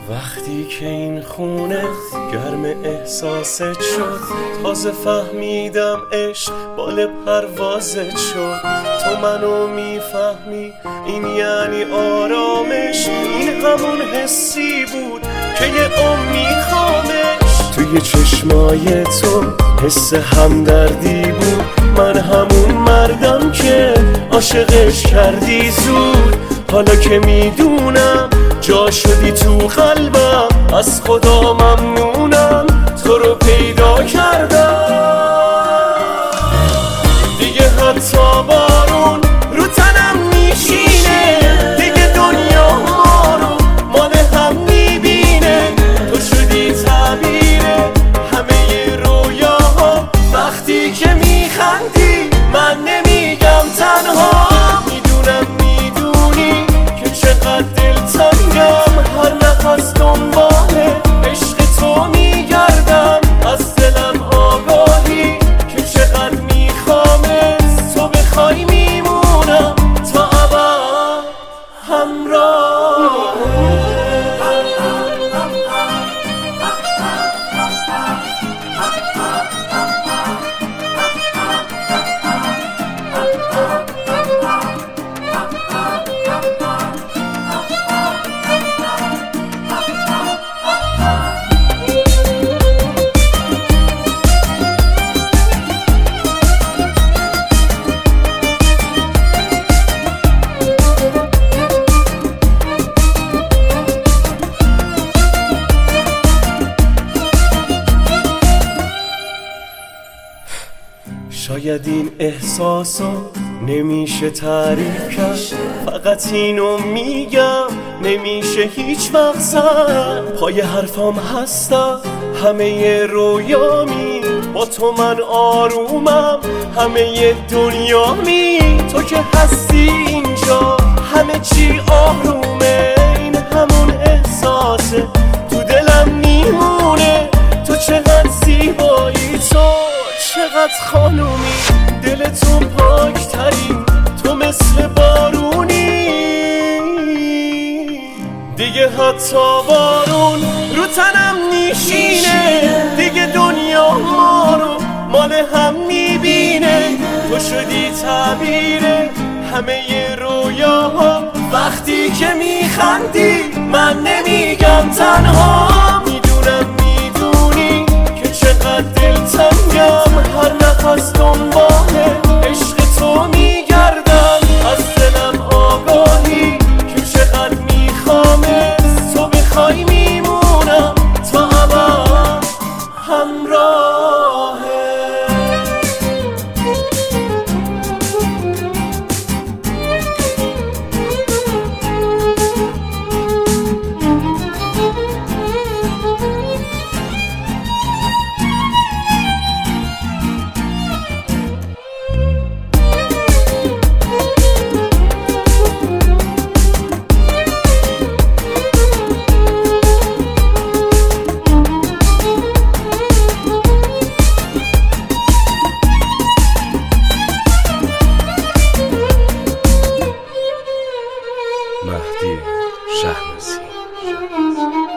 وقتی که این خونه گرم احساست شد، تازه فهمیدم عشق بال پروازت شد. تو منو میفهمی، این یعنی آرامش، این همون حسی بود که یه عمر میخوامش. توی چشمای تو حس همدردی بود، من همون مردم که عاشقش کردی زود. حالا که میدونم جا شدی تو قلبم، از خدا ممنونم تو رو پیدا کردم. دیگه حتی بارون رو تنم میشینه، دیگه دنیا ما رو مال هم میبینه. تو شدی تعبیر همه رویاها، وقتی که میخندی من نمیگم تنها. میدونم میدونی که چقدر دلتنگم، هر نفس دنبال عشق تو میگردم. از دلم آگاهی که چقدر میخوامت، تو بخوای میمونم تا ابد همراه. شاید این احساسو نمیشه تعریف کرد، فقط اینو میگم نمیشه هیچ وقت زد. پای حرفام هستم همه رویامی، با تو من آرومم همه دنیامی. تو که هستی اینجا همه چی آرومه، این همون احساسه تو دلم میمونه. تو چقدر زیبایی، تو چقدر خانومی، دل تو پاکترین، تو مثل بارونی. دیگه حتی بارون رو تنم میشینه، دیگه دنیا ما رو مال هم میبینه. تو شدی تعبیر همه رویاها، وقتی که میخندی من نمیگم تنها. میدونم میدونی که چقدر دلتنگم، هر نفس دنبال عشق تو میگردم. از دلم آگاهی که چقدر میخوامت، تو بخوای میمونم تا ابد همراهت. مهدی شهنازی.